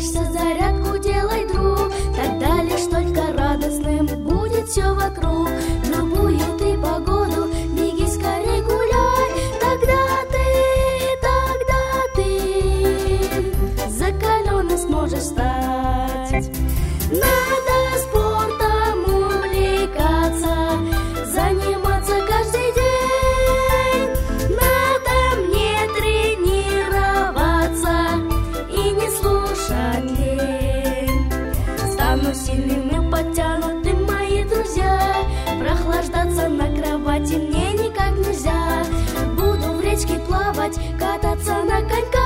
Занимаешься, зарядку делай, друг, тогда лишь только радостным будет все вокруг. В любую ты погоду беги скорей гуляй, тогда ты закаленный сможешь стать. Надо спортом увлекаться, заниматься каждый день. Надо мне тренироваться и не слушать лень. Стану сильным и подтянутым, мои друзья. Прохлаждаться на кровати мне никак нельзя. Буду в речке плавать, кататься на коньках.